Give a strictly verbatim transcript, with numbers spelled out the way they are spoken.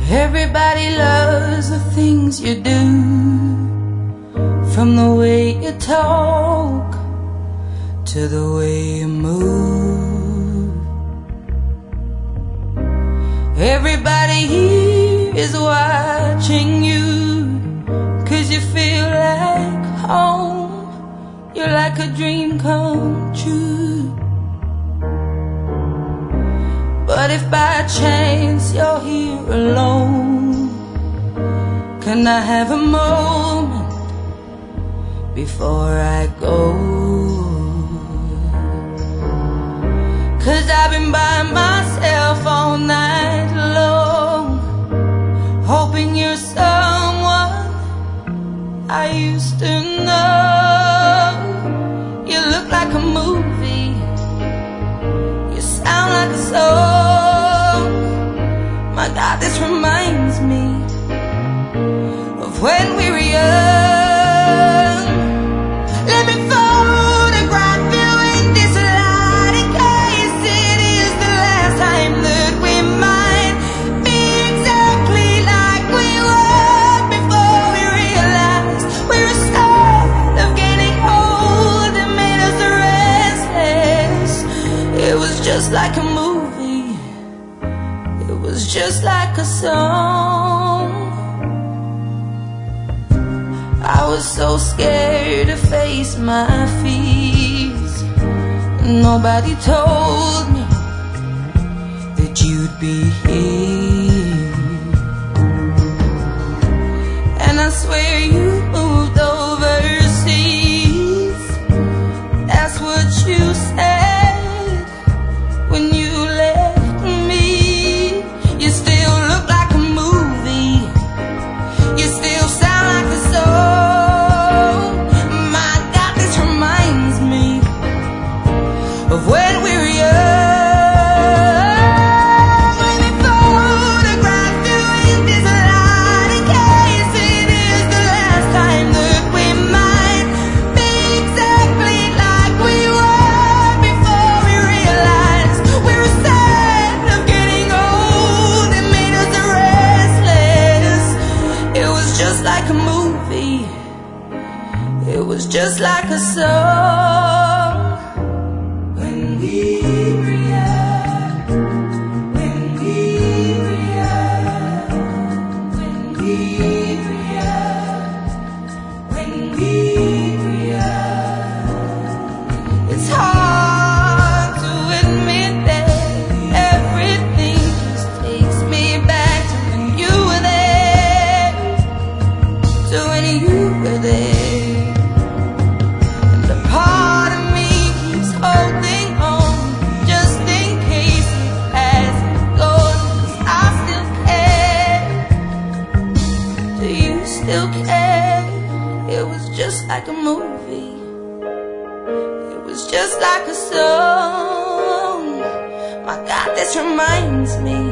Everybody loves the things you do, from the way you talk to the way you move. Everybody here is watching you, 'cause you feel like home. You're like a dream come true. But if by chance you're here alone, can I have a moment before I go? 'Cause I've been by myself all night long, hoping you're someone I used to know. You look like a movie, you sound like a song. My God, this reminds me of when we were young. Let me photograph you in this light, in case it is the last time that we might be exactly like we were before we realized we were scared of getting old and made us restless. It was just like a movie, it was just like a song. I was so scared to face my fears. Nobody told me that you'd be here. And I swear you moved overseas. That's what you said when you left me. You still look like a movie, you still sound like a song. My God, this reminds me of when we were young. Let me photograph you in this light, in case it is the last time that we might be exactly like we were before we realized we were sad of getting old and made us restless. It was just like a movie, it was just like a song. When we were young, when we were young, when we were young, when we were young. It's hard to admit that everything just takes me back to when you were there, to when you were there. And a part of me keeps holding on, just in case it hasn't gone. 'Cause I still care. Do you still care? It was just like a movie, it was just like a song. My God, this reminds me